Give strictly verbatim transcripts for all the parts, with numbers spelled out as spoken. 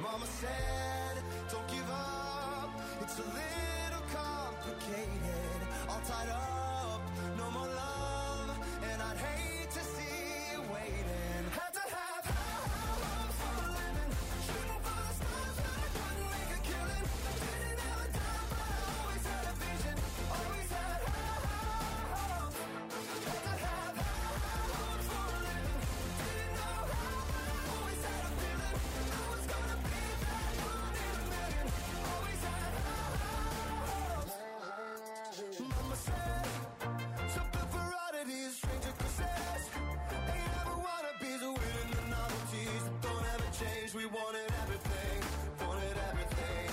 Mama said, don't give up, it's a little complicated. All tied up, no more love, and I'd hate to see you waiting. Had to have high hopes for a living, shooting for the stars, but I couldn't make a killing. I didn't have a dime, but I always had a vision, always had high hopes. Had to have high hopes for a living, didn't know how, but I always had a feeling I was gonna be that one in a million. Always had high hopes. Mama said, something for oddities, stranger kisses. Ain't never wannabes, winning the novelties that don't ever change. We wanted everything, wanted everything.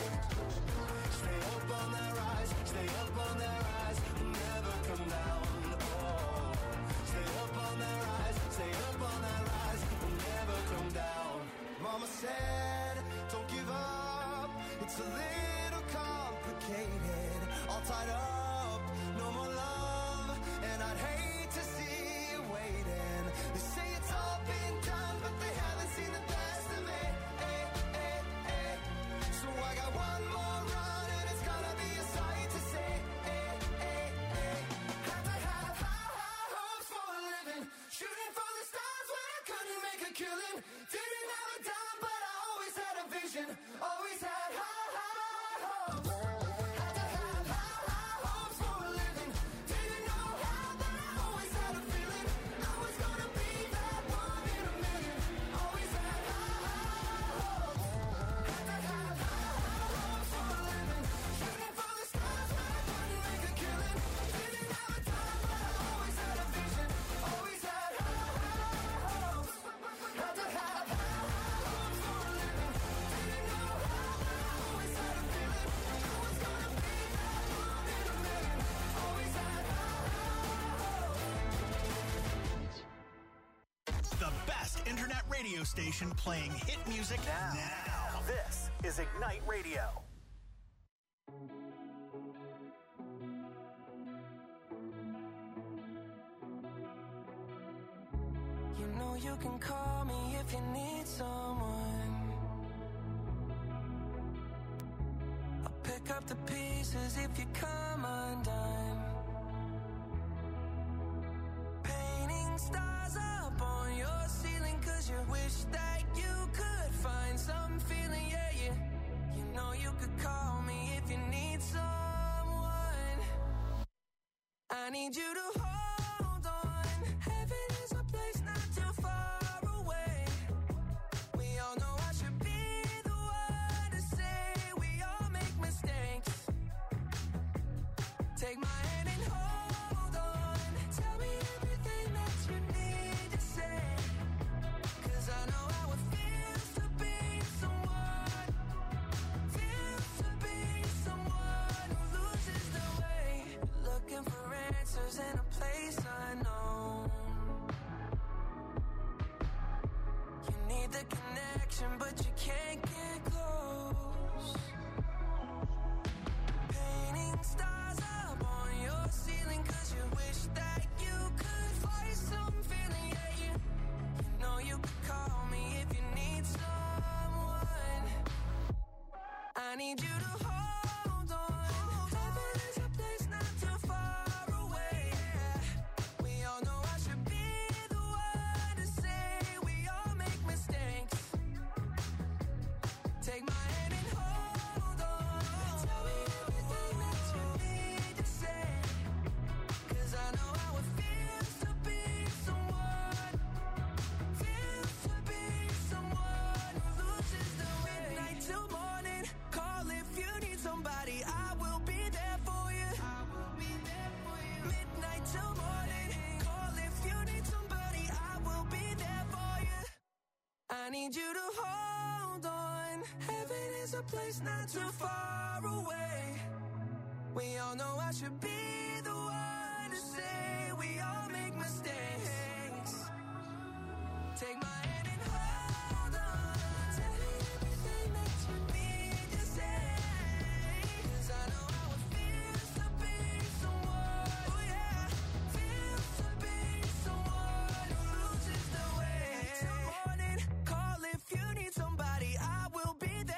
Stay up on that rise, stay up on that rise, never come down. Oh, stay up on that rise, stay up on that rise, never come down. Mama said, don't give up, it's a little complicated. All tied up, no more love, and I'd hate to see you waiting. They say it's all been done, but they haven't seen the best of me. Eh, eh, eh. So I got one more run, and it's gonna be a sight to see. Eh, eh, eh. Had to have high, high hopes for a living, shooting for the stars when I couldn't make a killing. Didn't have a dime, but I always had a vision, always had high, high hopes. Had to have high, high hopes for a living, didn't know how, but I always had a feeling I was gonna be that one in a million. Always had high, high hopes. Had to have high, high hopes for a living, shooting for the stars when I couldn't make a killing. Didn't have a dime, but I always had a vision, always had high, high hopes. Had to have high, high hopes for a living, didn't know how, but I always had a feeling I was gonna be that one in a million. Always had The best internet radio station playing hit music now. now. This is Ignite Radio. You know you can call me if you need someone. I'll pick up the pieces if you come undone. Painting stars up on your ceiling, cause you wish that you could find some feeling, yeah, yeah. You know you could call me if you need someone. I need you to hold on. Heaven is a place not too far away. We all know I should be the one to say we all make mistakes. Take my hand and hold on. Tell me everything that you need to say. Cause I know how it feels to be someone. Feels to be someone who loses their way. Looking for answers in a place unknown. You need the connection, but you can't get close. Painting stars up on your ceiling, cause you wish that you could find some feeling, yeah, you, you know you could call me if you need someone. I need you to hold on. Heaven is a place not too far away. We all know I should be the one to say we all make mistakes. Take my hand and hold on. Tell me everything that you need to say. Cause I know how it feels to be someone. Feels to be someone who loses the way. Midnight till morning, call if you need somebody. I will be there for you. I will be there for you. Midnight till morning, call if you need somebody. I will be there for you. I need you to hold on. Heaven is a place not too far away. We all know I should be the one to say we all make mistakes. Take my hand and hold on. Tell me everything that you need to say. Cause I know how it feels to be someone. Oh yeah. Feels to be someone who loses the way. Till morning, call if you need somebody. I will be there.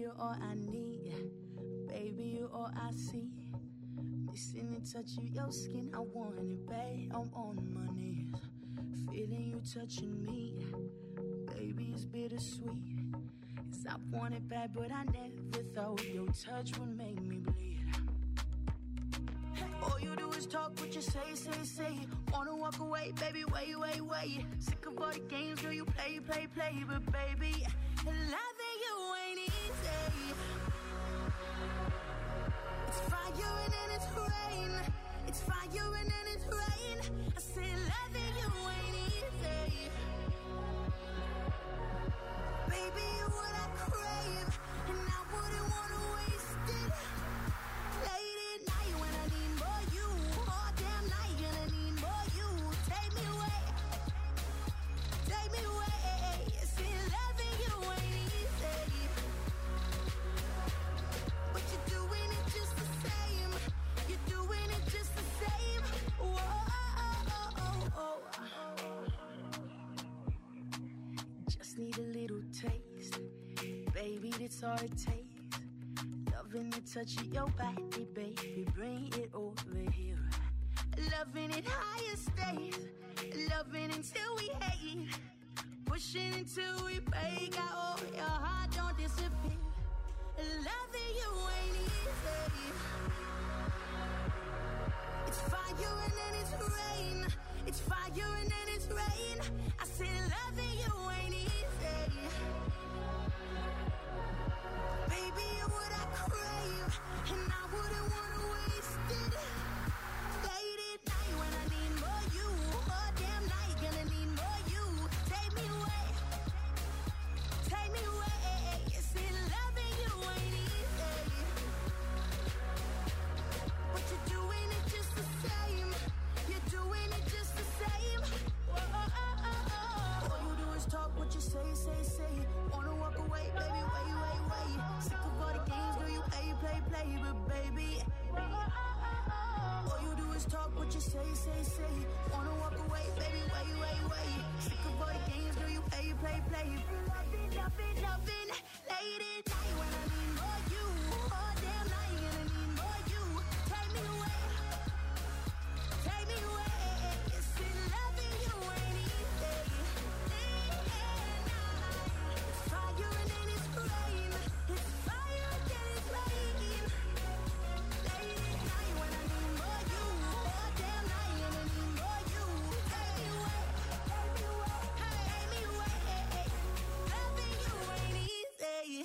you're all I need. Baby, you're all I see. Missing the touch of your skin, I want it, babe. I'm on my knees, feeling you touching me. Baby, it's bittersweet. 'Cause I want it bad, but I never thought your touch would make me bleed. All you do is talk what you say, say, say. Wanna walk away, baby, wait, wait, wait. Sick of all the games, girl, you play, play, play. But baby, loving you ain't easy. It's fire and then it's rain. It's fire and then it's rain. I say loving you ain't easy. Baby, you're what I crave, and I wouldn't wanna waste it. Late at night when I need more you, all damn night gonna need more you. Take me away, take me away. See, loving you ain't easy, but you're doing it just the same. You're doing it just the same. Whoa. Just need a little taste, baby, that's all it takes. Loving the touch of your body, baby, bring it over here. Loving it higher stays, loving until we hate. Pushing until we break out, oh, your heart don't disappear. Loving you ain't easy. It's fire and then it's rain. It's fire and then it's rain. I say loving you ain't easy. Baby, you're what I crave, and I wouldn't wanna waste it. Late at night when I need more you, all damn night gonna need more you. Take me away, take me away. See, loving you ain't easy, but you're doing it just the same. You're doing it just the same. Whoa. All you do is talk what you say, say, say. Wanna walk away, baby, wait, wait, wait. Sick of all the games, girl, you play, play, play. But baby, all you do is talk what you say, say, say. Wanna walk away, baby, wait, wait, wait. Sick of all the games, girl, you play, play, play. Loving, loving, loving. Late at night when I need more you, all damn night gonna need more you. Take me away, take me away. See, loving you ain't easy. It's fire and then it's rain. It's fire and then it's rain. Late at night when I need more you, all damn night gonna need more you. Take me away, take me away, take me away. Loving you ain't easy.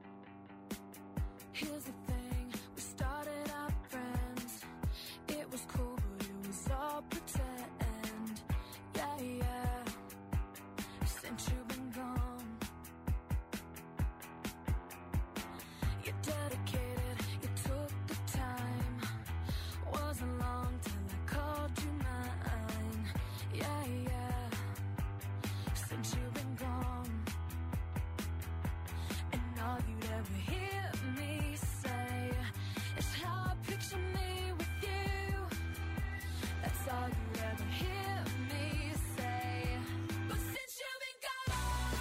Here's the thing, we started out friends. It was cool, but it was all pretend. Yeah, yeah. Since you've been gone, you're dedicated, you took the time. Wasn't long till I called you mine. Yeah, yeah. Since you've been gone, and all you'd ever hear me say is how I picture me with you. That's all you'd ever hear me say. But since you've been gone,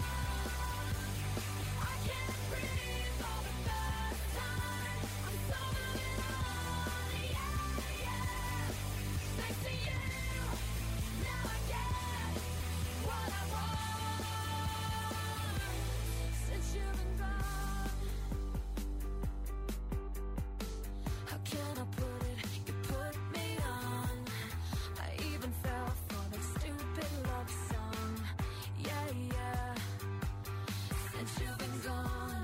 I can't breathe for the first time. I'm so moving on, yeah, yeah. Thanks to you, now I get what I want. Since you've been gone, how can I put it? You put me on. I even fell for that stupid love song. Yeah, yeah. Since you've been gone,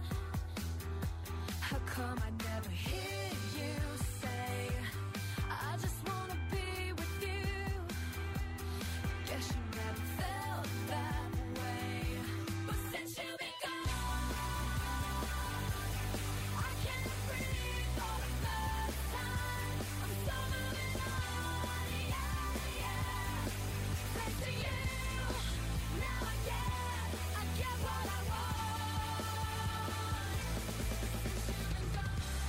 how come I never hear you say, I just wanna be with you? Guess you never felt that way. But since you've been gone, I can't breathe for the first time. I'm so moving on, yeah, yeah. Thanks to you, now I get, I get what I want. Since you've been gone.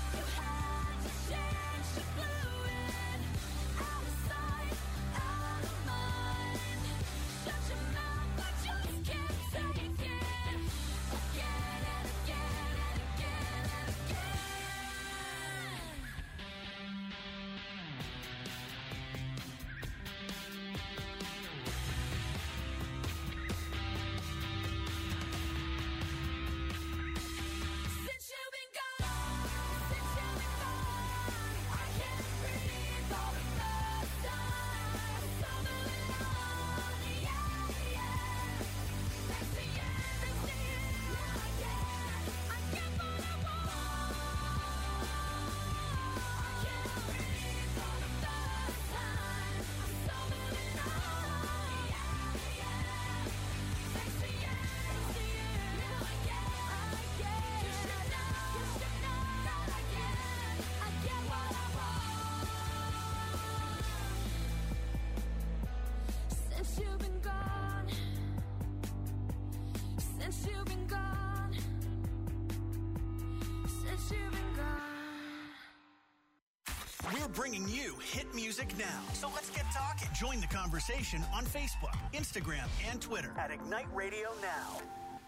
bringing you hit music now. So let's get talking. Join the conversation on Facebook, Instagram, and Twitter at Ignite Radio Now.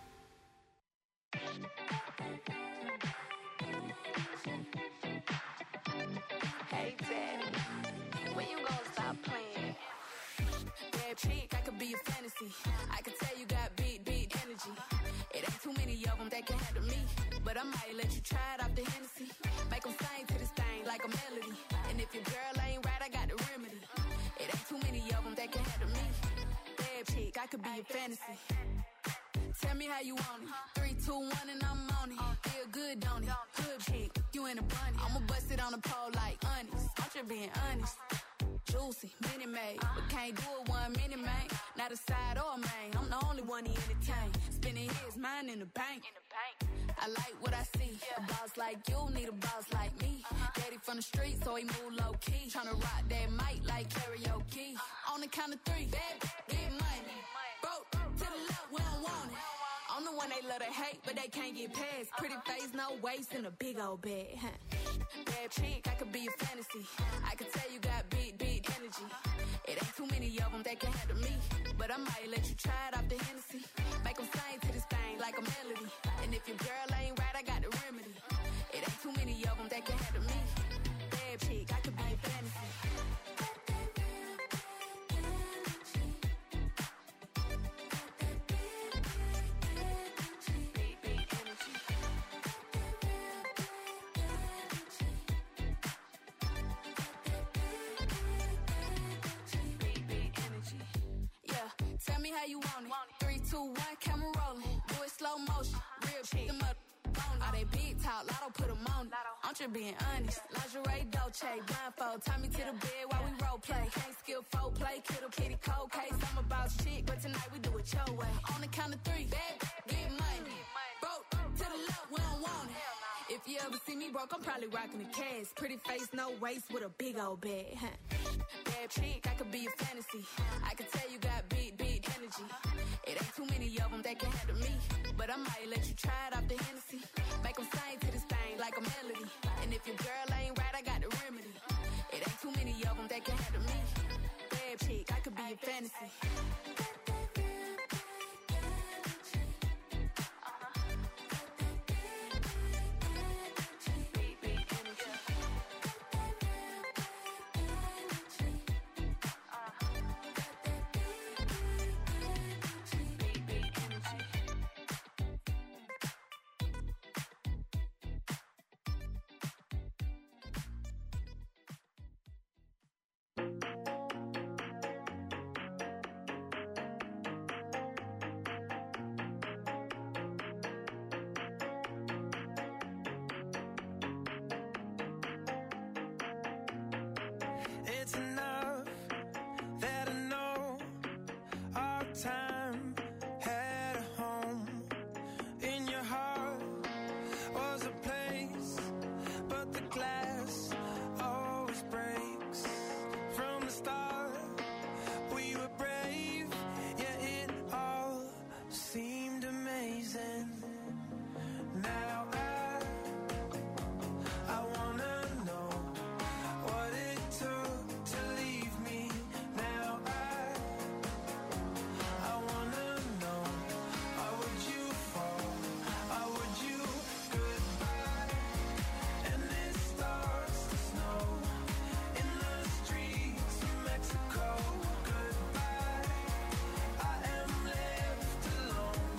Hey, Daddy, when you gonna stop playing? Bad chick, I could be a fantasy. I could tell you got big, big energy. It ain't too many of them that can handle me. But I might let you try it off the Hennessy. Make them sing to this thing like a melody. And if your girl ain't right, I got the remedy. It ain't too many of them that can handle me. Bad chick, I could be a fantasy. Tell me how you want it. Three, two, one, and I'm on it. Feel good, don't it? Good chick, you in a bunny. I'ma bust it on the pole like honest. I'm just being honest. Juicy, mini made, but can't do it one minute, man. Not a side or a main. I'm the only one he entertain. Spinning his mind in the bank. I like what I see. A boss like you need a boss like me. Daddy from the street, so he move low key. Tryna rock that mic like karaoke. On the count of three, bad, get money. Broke to the left, we don't want it. I'm the one they love to hate, but they can't get past. Pretty face, no waist, and a big old bag. Huh? Bad chick, I could be a fantasy. I could tell you got big, big energy. It ain't too many of them that can handle me. But I might let you try it off the Hennessy. Make them sing to this thing like a melody. And if your girl ain't right, I got the remedy. It ain't too many of them that can handle me. Bad chick, I could be a fantasy. Tell me how you want it. Three, two, one, camera rolling. Do it slow motion. Real chick. Them up on all they big talk. Lotto put them on it. I'm just being honest. Lingerie, Dolce, blindfold. Tie me to the bed while we role play. Can't skill folk play. Kiddo, kitty, cold case. I'm about chick, but tonight we do it your way. On the count of three, bad, get money. Broke to the left, we don't want it. If you ever see me broke, I'm probably rocking a cast. Pretty face, no waist, with a big old bag. Huh? Bad chick, I could be a fantasy. I could tell you got big, big energy. It ain't too many of them that can handle me. But I might let you try it off the Hennessy. Make them sing to this thing like a melody. And if your girl ain't right, I got the remedy. It ain't too many of them that can handle me. Bad chick, I could be a fantasy. It's enough that I know our time had a home. In your heart was a place, but the glass always breaks. From the start, we were brave, yet it all seemed amazing. Now I I wanna know what it took to leave me. Now I I wanna know, how would you fall? How would you goodbye? And it starts to snow in the streets of Mexico. Goodbye, I am left alone.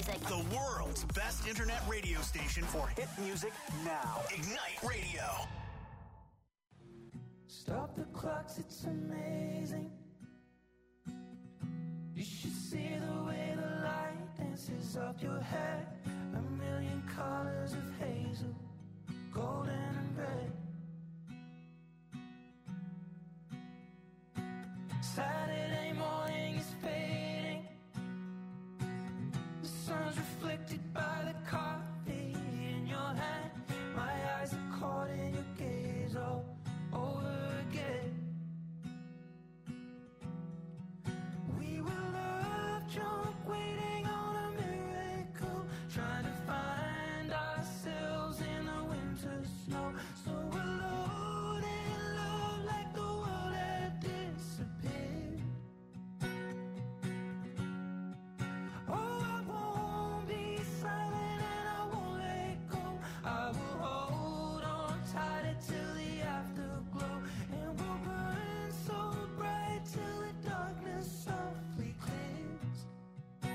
music. The world's best internet radio station for hit music now. Ignite Radio. Stop the clocks, it's amazing. You should see the way the light dances up your hair. A million colors of hazel, golden and red. Saturday morning is fading. The sun's reflected by the coffee in your hand. My eyes are caught in your gaze all over again. We were love drunk, waiting on a miracle, trying to find ourselves in the winter snow. So alone in love, like the world had disappeared. Oh, I won't be silent and I won't let go. I will hold on tight till the afterglow, and we'll burn so bright till the darkness softly clears.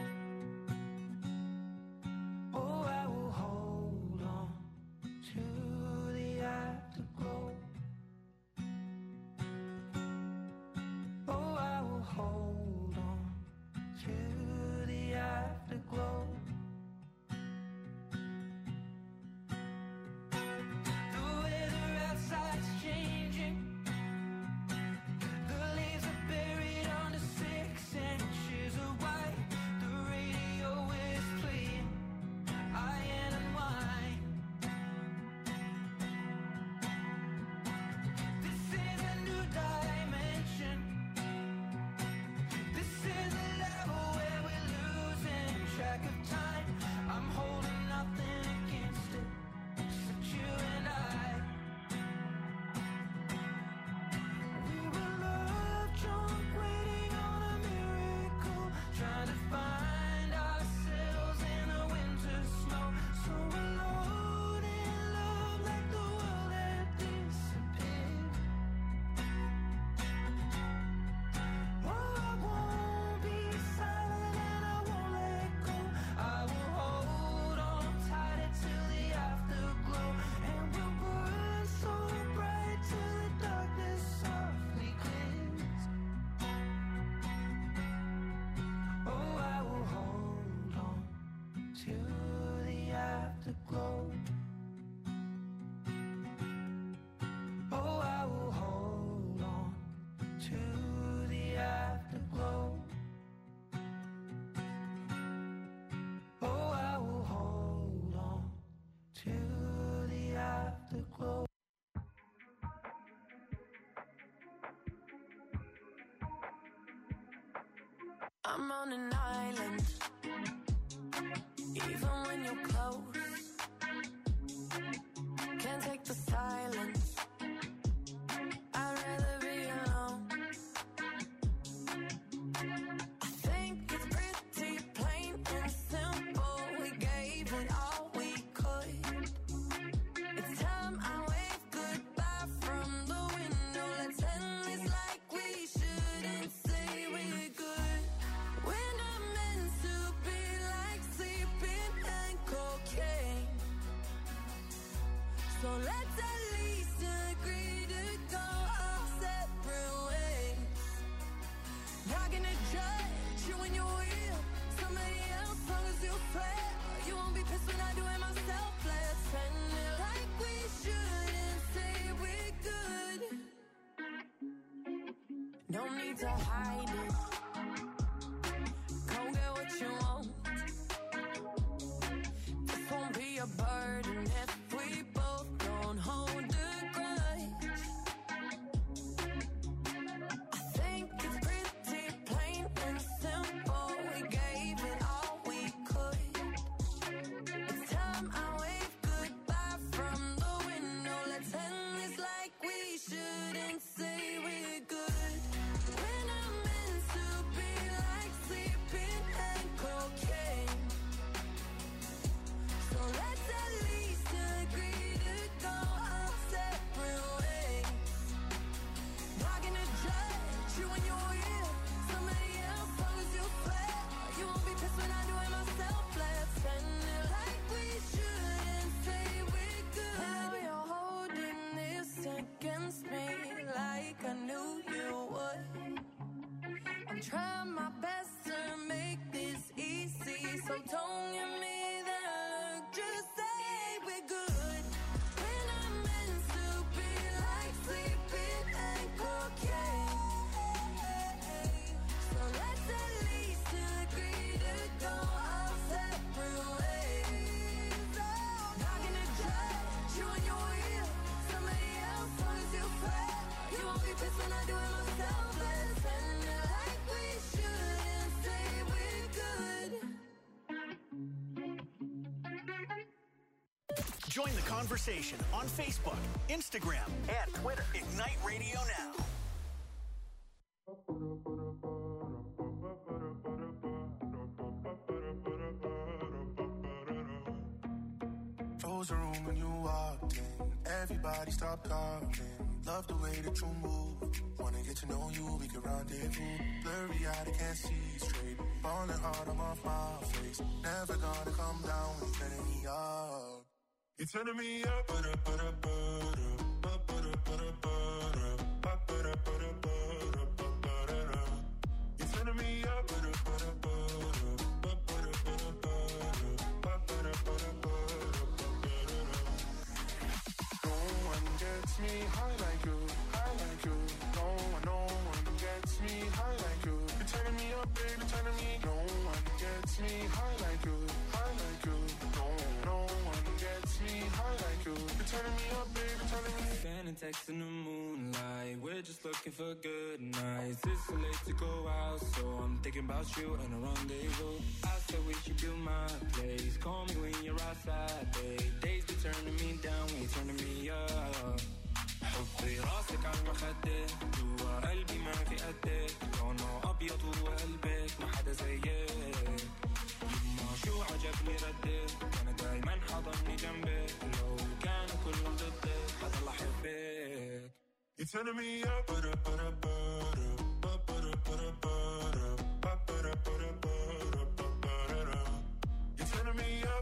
Oh, I will hold on to the afterglow. Oh, I will hold on to the afterglow. The weather outside's changing. The leaves are buried under six inches of white. The radio is playing Iron and Wine. This is a new dimension. This is a level where we're losing track of time. I'm holding nothing against it, except you and I. We were love drunk, waiting on a miracle, trying to find ourselves in the winter snow. So alone in love, like the world had disappeared. Oh, I won't be silent and I won't let go. I will hold on tight till the afterglow, and we'll burn so bright till the darkness softly clears. Oh, I will hold on to the afterglow. Oh, I will hold on to the afterglow. Oh, I will hold on to the afterglow. I'm on an island, even when you're close. Can't take the silence. I'd rather be alone. I think it's pretty plain and simple. We gave it all we could. It's time I wave goodbye from the window. Let's end this like we shouldn't say we're good. We're not meant to be like sleeping and cocaine. So let's at least agree to go our separate ways. Not gonna judge you when you're with somebody else, long as you swear you won't be pissed when I do it myself. Let's end it like we shouldn't say we're good. No need to hide it. Go get what you want. This won't be a burden if we both don't hold a grudge. I think it's pretty plain and simple. We gave it all we could. It's time I wave goodbye from the window. Let's end this like we shouldn't say we're good. We're not meant to be like sleeping and cocaine. So let's at least I'm trying my best to make this easy, so don't give me that look, just say we're good. When I'm meant to be like sleeping and cocaine, so let's at least agree to go our separate ways. Not gonna judge you on your wheel, somebody else long as you fair. You won't be pissed when I do it myself. Let's end it like we should and say we're good. Join the conversation on Facebook, Instagram, and Twitter. Ignite Radio Now. Close the room when you walked in. Everybody stop talking. Love the way that you move. Wanna get to know you, we can rendezvous. Blurry eyed, I can't see straight. Falling hard, I'm off my face. Never gonna come down when you're turning me up. You're turning me up. You're turning me up. Me high like you, high like you. No one, no one gets me high like you. You're turning me up, baby, turning me. No one gets me high like you, high like you. No, no one gets me high like you. You're turning me up, baby, turning me. Sending texts in the moonlight. We're just looking for good nights. It's so late to go out, so I'm thinking about you and a rendezvous. I said we should do my place. Call me when you're outside, babe. Days be turning me down when you're turning me up. حطي راسك على المخدة جوا قلبي ما في قدك لونه أبيض وقلبك ما حدا زيك يما شو عجبني ردك أنا دايما حضني جنبك لو كانوا كلهم ضدك حضل أحبك. You're turning me up. You're turning me up.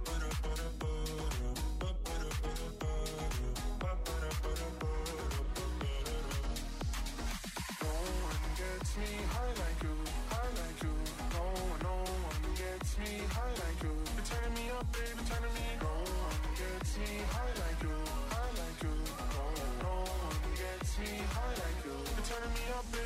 Me high like you, high like you. No one, no one gets me high like you. You're turning me up, baby, turning me. No one gets me high like you, high like you. No, no one gets me high like you. You're turning me up, baby.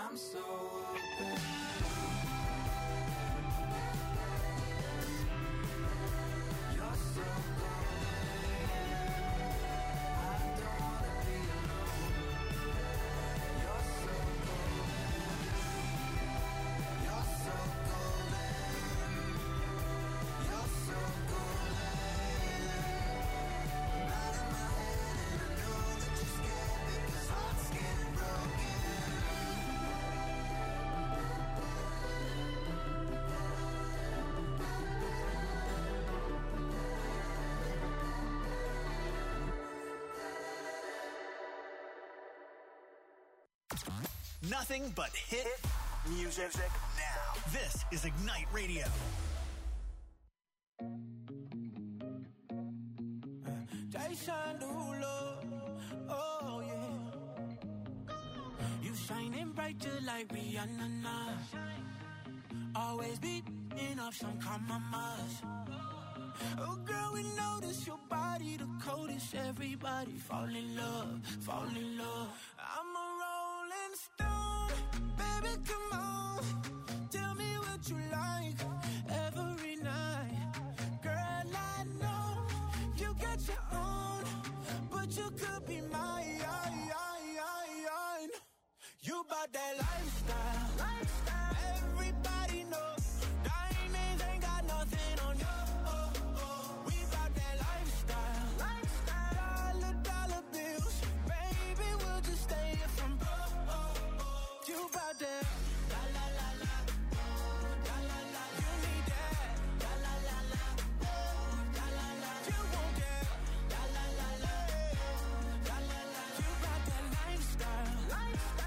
I'm so open. You're so golden. I don't wanna be alone. You're so golden. You're so golden. You're so golden. Right in my head and I know that you're scared because hearts getting broken. Nothing but hit music now. This is Ignite Radio. Jason Derulo, oh yeah. You shining bright just like Rihanna now. Always beating up some compromise. Oh girl, we notice your body the coldest. Everybody fall in love, fall in love. I'm a rolling stone, baby, come on. Tell me what you like every night. Girl, I know you got your own, but you could be mine. You bout that lifestyle, lifestyle. Everybody knows diamonds ain't got nothing on you. Oh, oh. We bout that lifestyle, lifestyle. Dollar, dollar bills, baby, we'll just stay here from broke. Oh, oh. You bout that la la la la, oh, la la la. You need that la la la la, oh, la la la. You want that la la la la, la la la. You bout that lifestyle, lifestyle.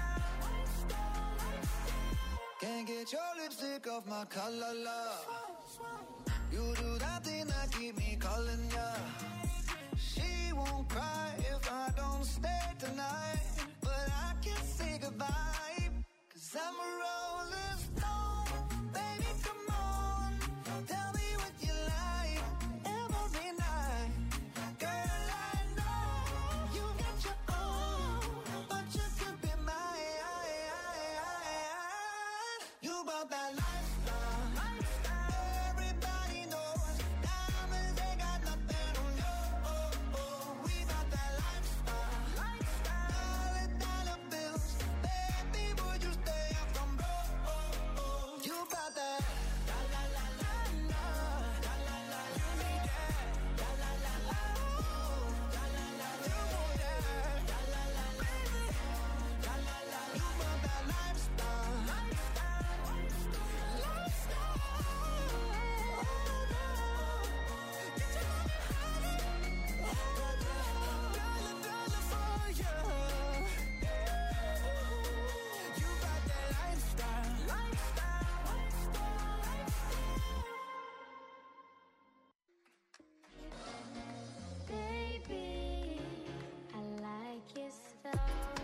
Can't get your lipstick off my collar, love. You do that thing that keep me calling ya. She won't cry if I don't stay tonight, but I can't say goodbye, cause I'm a rolling stone. Baby, come on, tell me what you like every night. Girl, I know you got your own, but you could be mine. You about that lifestyle, lifestyle. Everybody knows diamonds ain't got nothing on you. Oh, oh. We about that lifestyle, lifestyle. Dollar, dollar bills, baby, would you stay up from broke? Oh, oh. You about that la la la la la, la la la. You need that la la la la, oh, la la la. You want that la la la, baby, la la la. You about that lifestyle, lifestyle, lifestyle. Get your money dollar, dollar for you. You got that lifestyle, lifestyle, lifestyle. Baby, I like your stuff.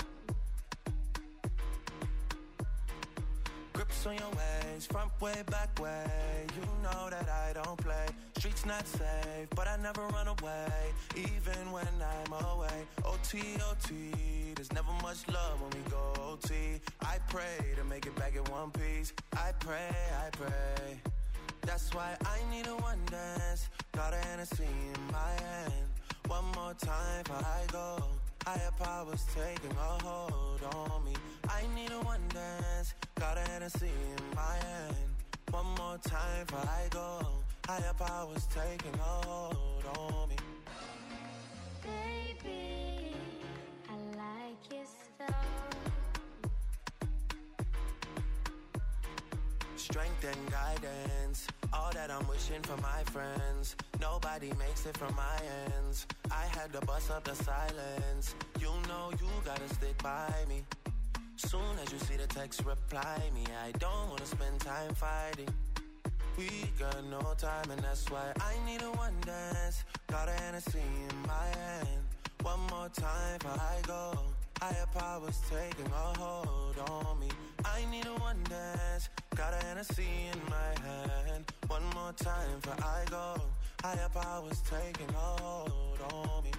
Grips on your ways, front way, back way. You know that I don't play. Streets not safe, but I never run away, even when I'm away. O T, O T, there's never much love when we go O T. I pray to make it back in one piece. I pray, I pray. That's why I need a one dance. Got a Hennessy in my hand. One more time before I go. Higher powers taking a hold on me. I need a one dance. Got a Hennessy in my hand. One more time before I go. Higher powers taking a hold on me. Baby, I like your stuff. Strength and guidance, all that I'm wishing for my friends. Nobody makes it from my ends. I had to bust up the silence. You know you gotta stick by me. Soon as you see the text, reply me. I don't wanna spend time fighting. We got no time and that's why I need a one dance. Got a Hennessy in my hand. One more time before I go. Higher powers taking a hold on me. I need a one dance. Got a Hennessy in my hand. One more time before I go. Higher powers taking a hold on me.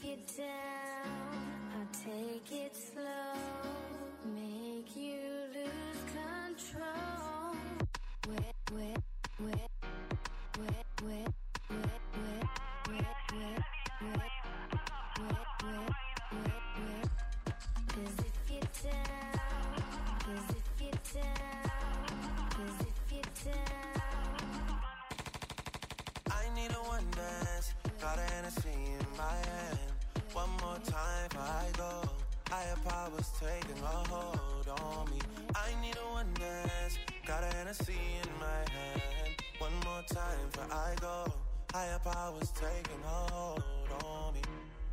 it down, I'll take it slow, make you lose control. Wet, wet, wet, wet, wet, wet, wet, wet, wet, wet, wet, wet, wet, wet. 'Cause if you're down, 'cause if you're down, 'cause if you're down. I need a one dance, got a Hennessy in my hand. One more time before I go. Higher powers taking a hold on me. I need a one dance, got a Hennessy in my hand. One more time before I go. Higher powers taking a hold on me.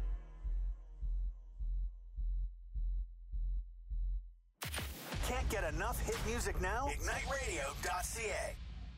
Can't get enough hit music now? ignite radio dot c a.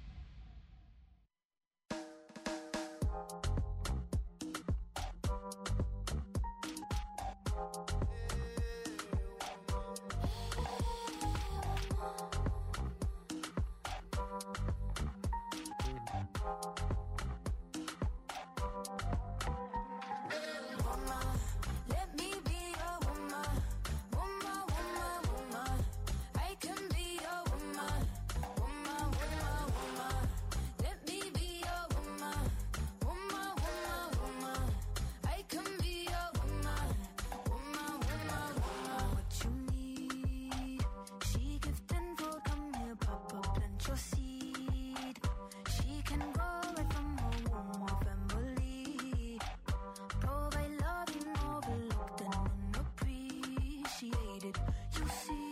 Let me be your woman, woman, woman, woman. I can be your woman, woman, woman, woman. Let me be your woman, woman, woman, woman. I can be your woman, woman, woman, woman. What you need, she give tenfold. Come here, Papa, plant your seed. She can grow right from her womb or family. Provide love you overlooked and unappreciated. You see,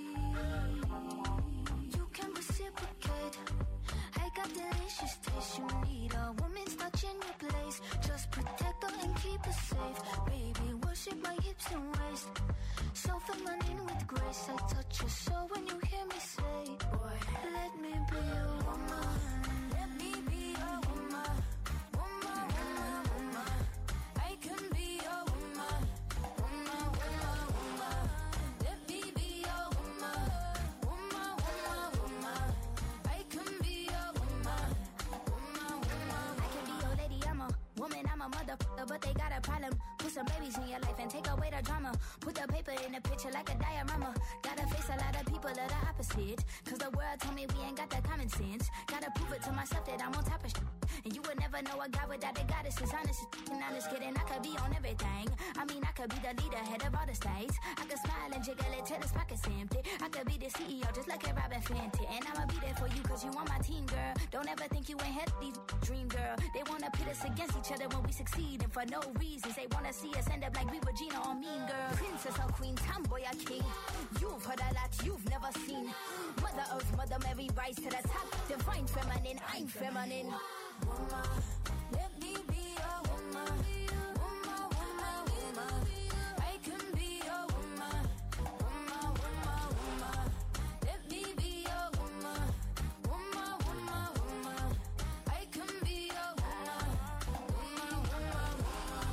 you can reciprocate. I got delicious taste. You need a woman's touch in your place. Just protect her and keep her safe. Baby, worship my hips and waist. So feminine with grace. I touch your soul when you hear me say, boy, let me be your woman. Let me be your woman. Woman, woman, woman. I can be your woman, woman, woman, woman. Let me be your woman, woman, woman, woman. I can be your woman, woman, woman. I can be your lady, I'm a woman, I'm a motherfucker, but they got a problem. Put some babies in your life and take away the drama. Put the paper in the picture like a diorama. Gotta face a lot of people of the opposite. Cause the world told me we ain't got that common sense. Gotta prove it to myself that I'm on top of shit. And you would never know a guy without a goddess is honest. And I'm just kidding, I could be on everything. I mean, I could be the leader, head of all the states. I could smile and jiggle it till his pockets empty. I could be the C E O just like a Robin Fenty. And I'ma be there for you cause you on my team, girl. Don't ever think you ain't had these dream, girl. They wanna pit us against each other when we succeed. And for no reasons, they wanna see us end up like we Regina or Mean Girl. Princess or queen, tomboy or king. You've heard a lot you've never seen. Mother Earth, Mother Mary, rise to the top. Divine feminine, I'm feminine. Woman, let me be your woman. Woman, woman, woman. I can be your woman. Woman, woman, woman. Let me be your woman. Woman, woman, woman. I can be your woman. Woman, woman, woman.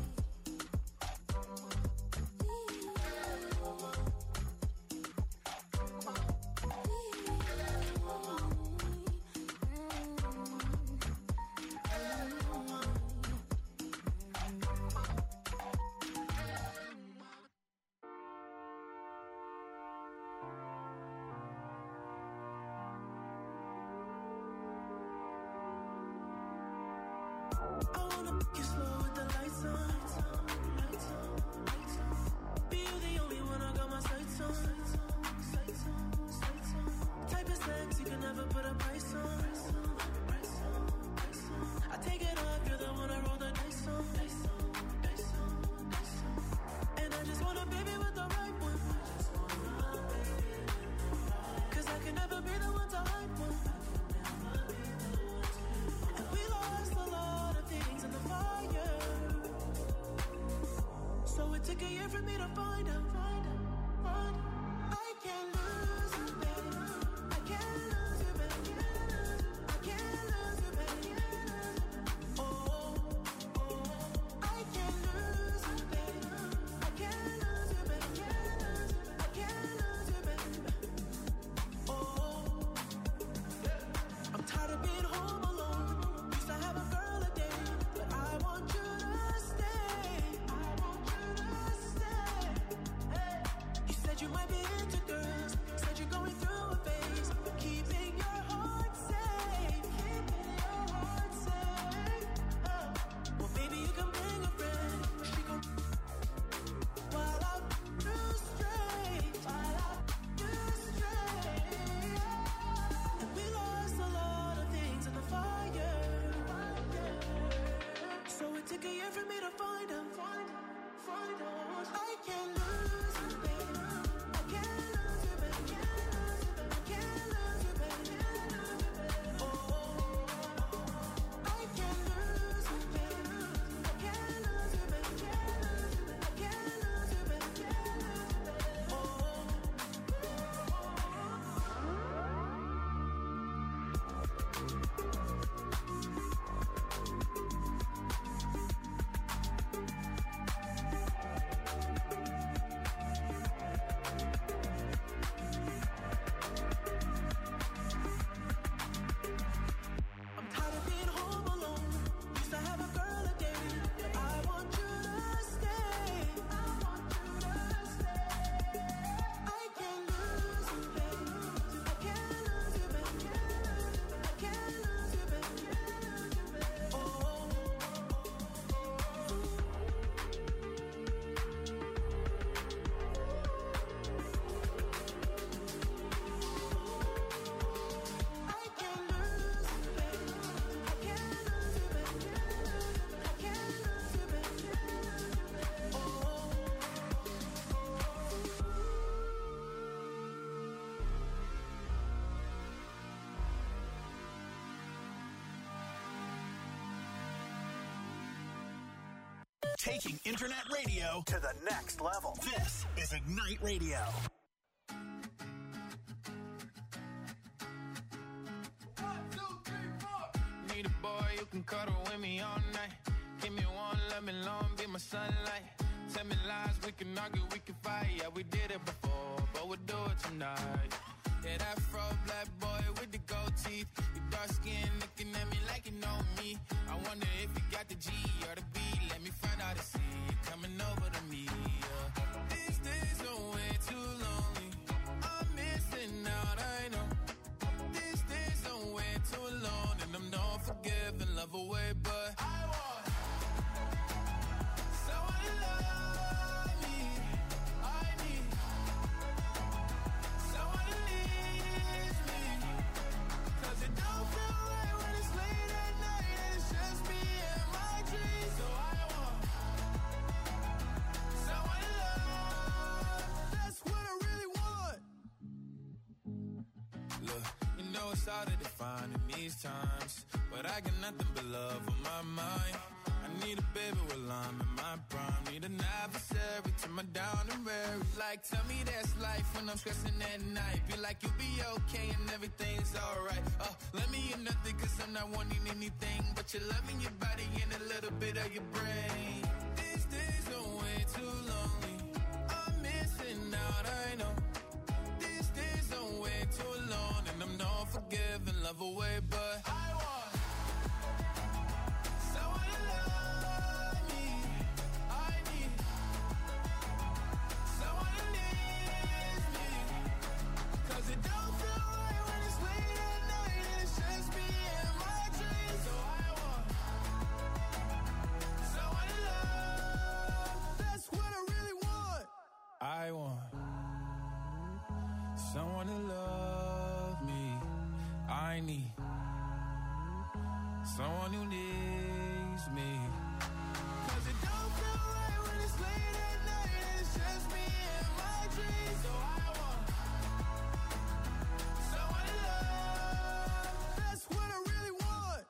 I wanna make you slow with the lights on. Be you the only one I got my sights on. Type of sex you can never put a price on. I take it off, you're the one I roll the dice on. And I just want a baby with the right one. Cause I can never be the one to hype one. And we lost a lot of things in the fire. So it took a year for me to find out. I can't lose you, baby. I can't lose you, baby. I can't lose you, baby. Oh, oh, I can't lose you, baby. I can't lose you, baby. I can't lose you, baby. Oh, I'm tired of being home alone. Used to have a girl a day, but I want you to stay. I want taking internet radio to the next level. This is Ignite Radio. Need a boy you can cuddle with me all night. Give me one, let me long, be my sunlight. Tell me lies, we can argue, we can fight. Yeah, we did it before, but we'll do it tonight. Yeah, that fro black boy with the gold teeth. Your dark skin looking at me like you know me. I wonder if you got the G or the B. Let me find out and see you coming over to me. Yeah. These days are way too lonely. I'm missing out, I know. These days are way too alone, and I'm not forgiving, love away, but I want someone to love me. I need someone to leave me, 'cause it don't feel right when it's late at night and it's just me and my dreams. So I want someone to love. That's what I really want. Look, you know it's hard to define in these times, but I got nothing but love on my mind. I need a baby while I'm in my prime. Need an adversary to my down and weary. Like, tell me that's life when I'm stressing at night. Be like, you'll be okay and everything's alright. Uh, let me in nothing, 'cause I'm not wanting anything but your love in your body and a little bit of your brain. These days are way too lonely. I'm missing out, I know. These days are way too alone, and I'm not forgiving, love away, but I want someone to love me. I need someone to leave me, 'cause it don't feel right when it's late at night and it's just me and my dreams. So I want someone to love. That's what I really want. I want someone to love me. I need someone who needs me, 'cause it don't feel right when it's late at night and it's just me and my dreams. So I want someone to love. That's what I really want.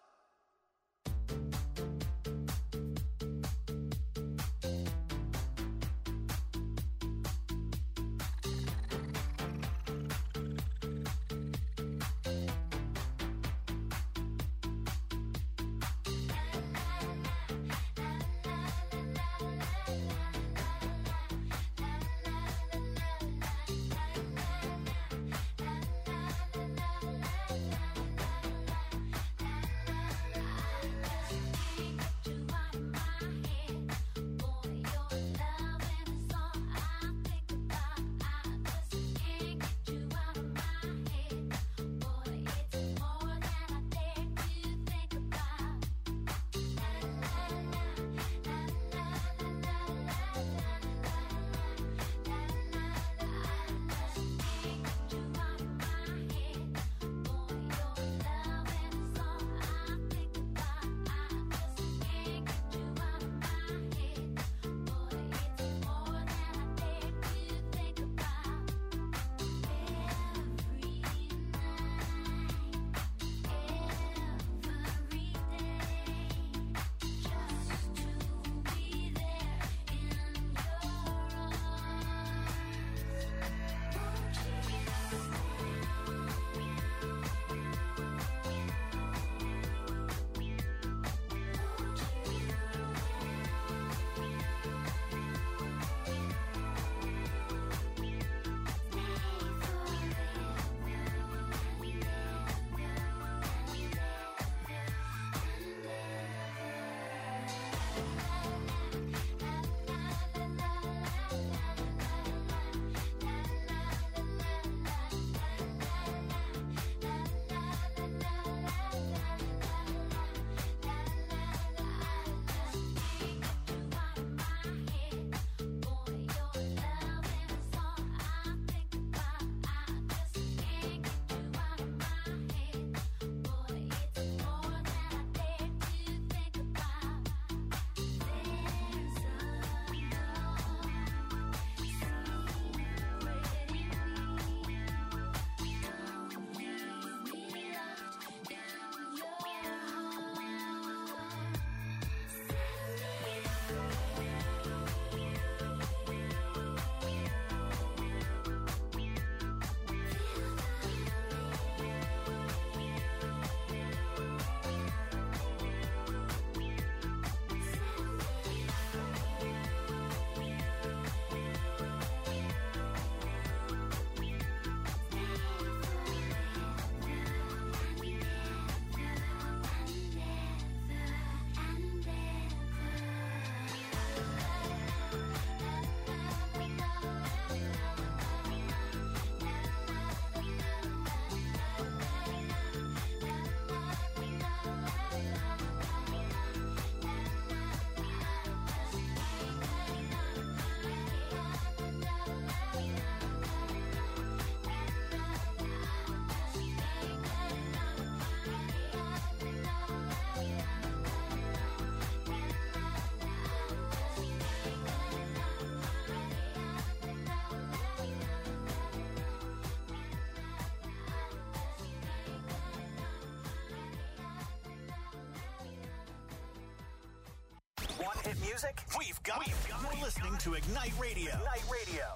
hit music? We've got it. You're listening to Ignite Radio. Ignite Radio.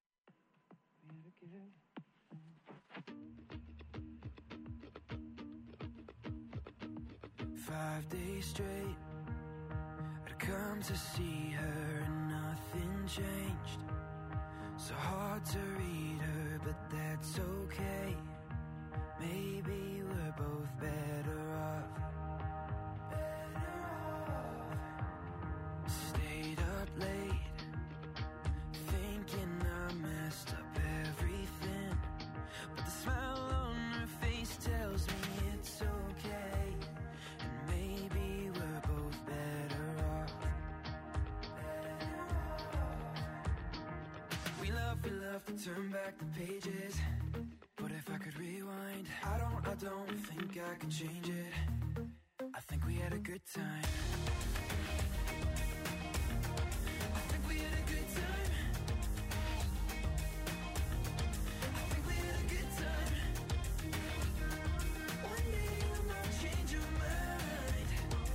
Five days straight, I'd come to see her and nothing changed. So hard to read her, but that's okay. Maybe we're both better off. Better off. Stayed up late, thinking I messed up everything. But the smile on her face tells me it's okay. And maybe we're both better off. Better off. We love, we love to turn back the pages. But if I could rewind, I don't, I don't think I could change it. I think we had a good time. I think we had a good time. I think we had a good time. One day you might change your mind.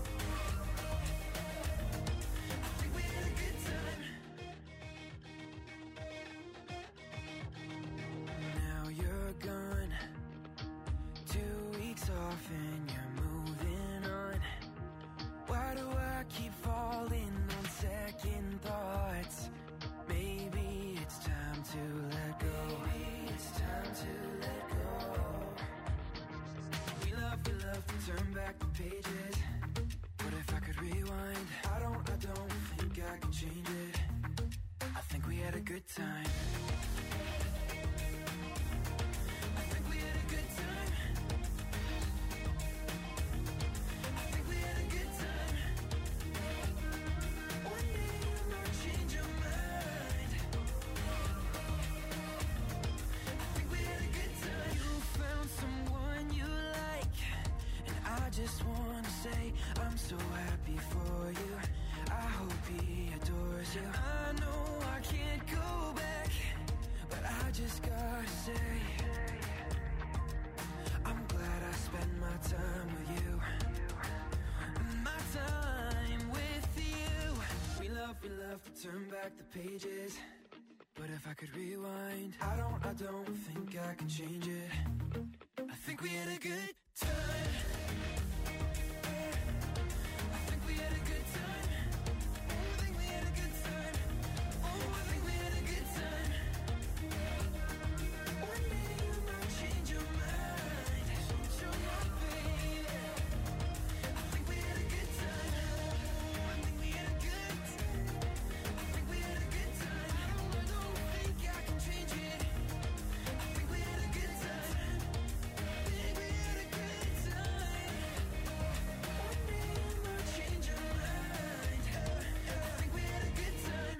I think we had a good time. Now you're gone, two weeks off and you're moving on. Why do I keep falling on second thoughts? Maybe it's time to let go. Maybe it's time to let go. We love, we love to turn back the pages. But if I could rewind, I don't, I don't think I could change it. I think we had a good time. I think we had a good time. I think we had a good time. One day you might change your mind. I think we had a good time. You found someone you like, and I just wanna say I'm so happy for you. I hope he adores you. I know I can't go back, but I just gotta say I'm glad I spent my time with you. My time with you. We love, we love to turn back the pages. But if I could rewind, I don't, I don't think I can change it. I think we had a good time. I think we had a good time. Oh, I think we had a good time. Oh, I think we had a good time. One day you might change your mind. Change your mind, baby. I think we had a good time. Oh, I think we had a good time. I think we had a good time. I don't, I don't think I can change it. I think we had a good time. I think we had a good time. One day you might change your mind. I think we had a good time.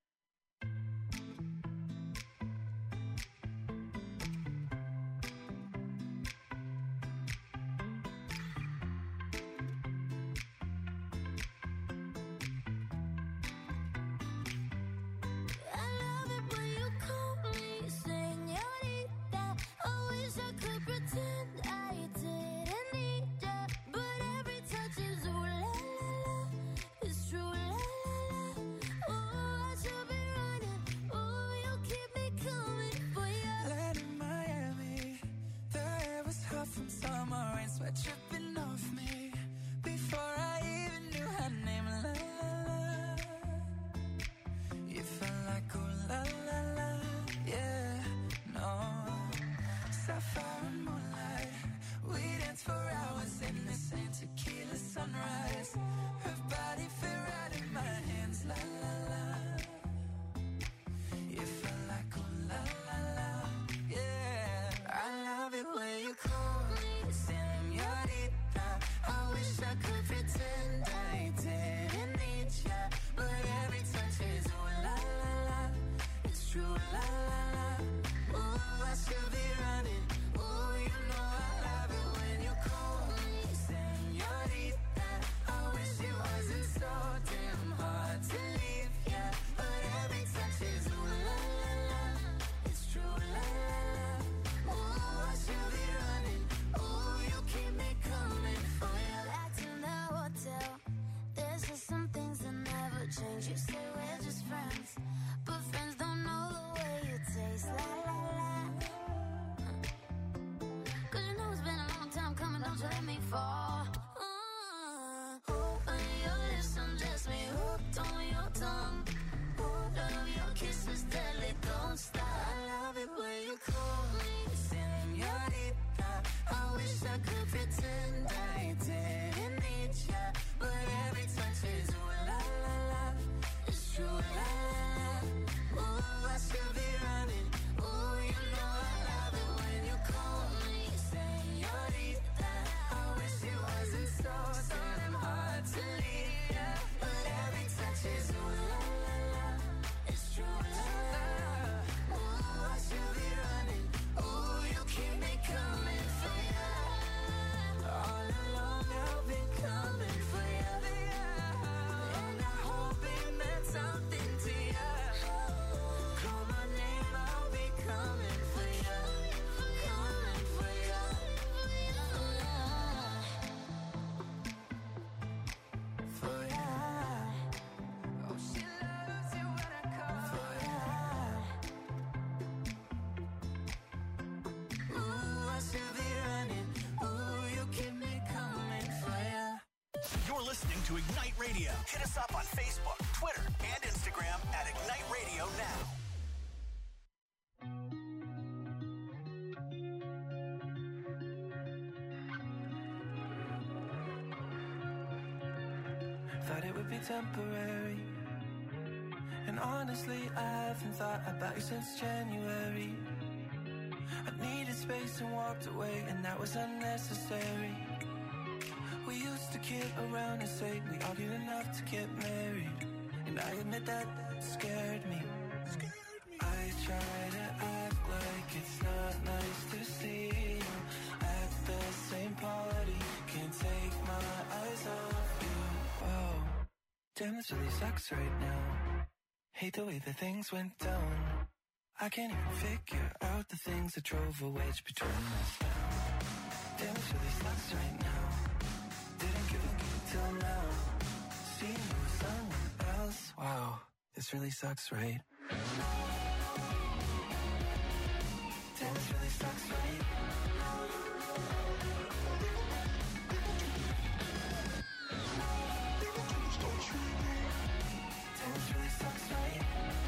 I love it when you call me señorita. I wish I could pretend I didn't need ya, but every touch is ooh la la la. It's true la la la. Oh, I should be running. Oh, you keep me coming for ya. Land in Miami, the air was hot from summer rain, sweat dripping off me before I even knew her name. La la la, you felt like oh la la la, yeah, no. Sapphire and moonlight, we danced for hours in the same tequila sunrise. Her body fit right in my hands, la la la. You felt like oh la la la, yeah. I love it when you call me señorita. I wish I could pretend I didn't need ya, but every touch is ooh la la la. It's true la la la. Ooh, I should be running. Ooh, you know I love it when you call me señorita. I wish it wasn't so damn hard to leave ya, but every touch is ooh la la la. It's true la la la. Ooh, I should be running. Ooh, you keep me coming for ya. Back to the hotel. There's just some things that never listening to Ignite Radio. Hit us up on Facebook, Twitter, and Instagram at Ignite Radio Now. Thought it would be temporary, and honestly I haven't thought about you since January. I needed space and walked away, and that was unnecessary. We used to kid around and say we argued enough to get married, and I admit that scared me. I try to act like it's not nice to see you at the same party. Can't take my eyes off you. Whoa, damn, this really sucks right now. Hate the way that things went down. I can't even figure out the things that drove a wedge between us now. Damn, this really sucks right now. Didn't give a good till now. Seeing you with someone else. Wow, this really sucks, right? Damn, this really sucks, right? Damn, this really sucks, right?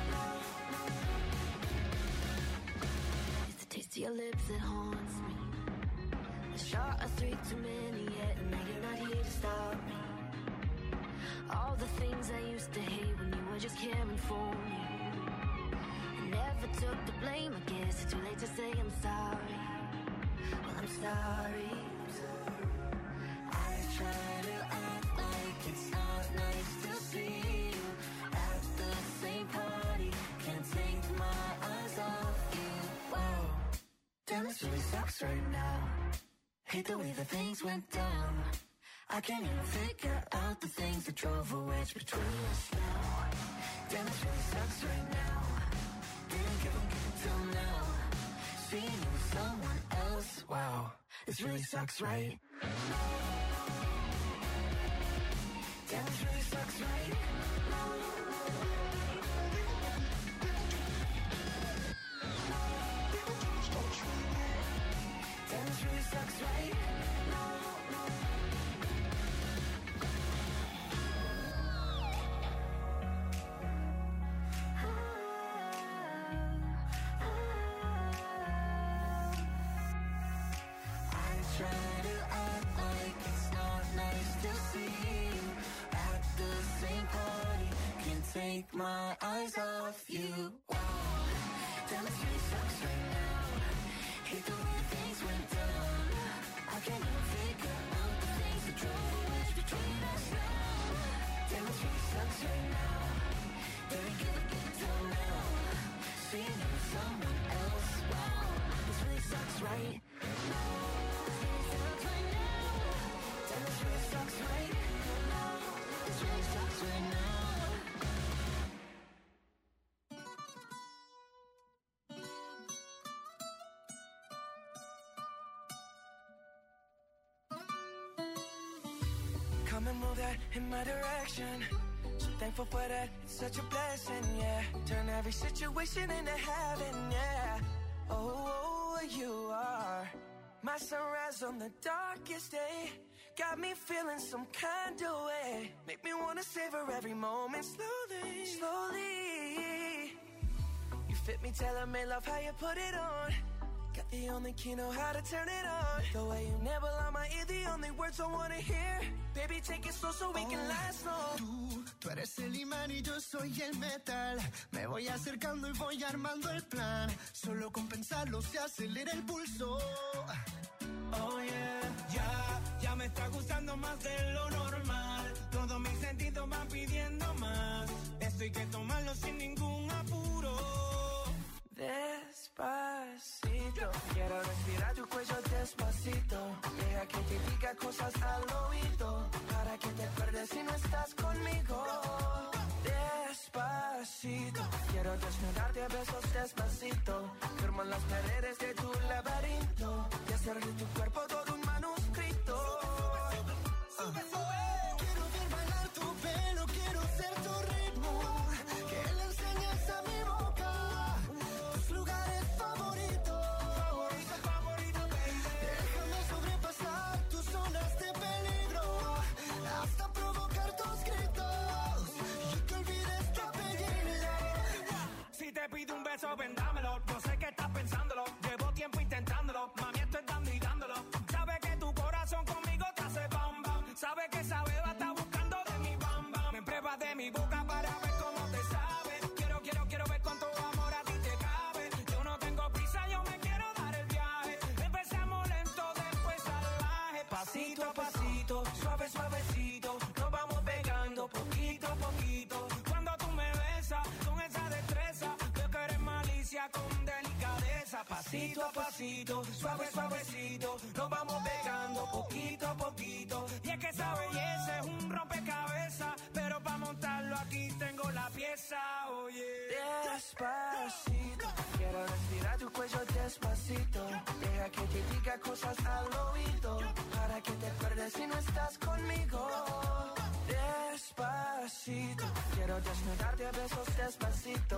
It's the taste of your lips that haunts me. A shot of three too many yet, and now you're not here to stop me. All the things I used to hate when you were just caring for me. I never took the blame, I guess it's too late to say I'm sorry. Well, I'm sorry. I try to act like it's not nice to see you at the same party. Can't take my eyes off you. Wow, damn, this really sucks right now. Hate the way that things went down. I can't even figure out the things that drove a wedge between us now. Damn, this really sucks right now. Didn't give a good till now. Seeing you with someone else. Wow, this really sucks, right? Damn, this really sucks, right? Damn, this really sucks, right? Take my eyes off you. Wow, damn, it really sucks right now. Hate the way things went down. I can't even figure out the things that drove a wedge between us now. Damn, it really sucks right now. Didn't give a good till now. Seeing you with someone else. Wow, this really sucks right now. This really sucks right now. Damn, this really sucks right now. This really sucks right now. Come and move that in my direction. So thankful for that, it's such a blessing, yeah. Turn every situation into heaven, yeah. Oh, you are my sunrise on the darkest day. Got me feeling some kind of way. Make me wanna savor every moment slowly, slowly. You fit me, tailor-made, love how you put it on. Got the only key, know how to turn it on. The way you never lie my ear, the only words I wanna hear. Baby, take it slow so we can last long. Tú, tú eres el imán y yo soy el metal. Me voy acercando y voy armando el plan. Solo con pensarlo se acelera el pulso. Oh yeah, Ya, ya me está gustando más de lo normal. Todos mis sentidos van pidiendo más. Esto hay que tomarlo sin ningún apuro. despacito. Quiero respirar tu cuello despacito. Deja que te diga cosas al oído. Para que te pierdas si no estás conmigo. Despacito. Quiero desnudarte a besos despacito. Firmo las paredes de tu laberinto. Y hacer de tu cuerpo todo un manuscrito. Sube, sube. Quiero ver bailar tu pelo, quiero ser tu ritmo. Que le enseñes a mi boca tus lugares favoritos. Favorito, favorito, baby. Déjame sobrepasar tus zonas de peligro. Hasta probar te pide un beso, ven, dámelo. Yo sé que estás pensándolo, llevo tiempo intentándolo. Mami, estoy dando y dándolo. Sabe que tu corazón conmigo te hace bam bam. Sabe que esa beba está buscando de mi bam bam. Me pruebas de mi boca para ver cómo te sabe. Quiero, quiero, quiero ver cuánto amor a ti te cabe. Yo no tengo prisa, yo me quiero dar el viaje. Empezamos lento, después salvaje. Pasito a pasito, suave, suavecito. Nos vamos pegando poquito a poquito. Cuando tú me besas con esa destreza, veo que eres malicia con delicadeza. Pasito a pasito, suave, suavecito. Nos vamos pegando poquito a poquito. Y es que esa belleza es un rompecabezas, pero para montarlo aquí tengo la pieza, oye. Despacito, quiero respirar tu cuello despacito. Deja que te diga cosas al oído, para que te acuerdes si no estás conmigo. Despacito, quiero desnudarte a besos despacito.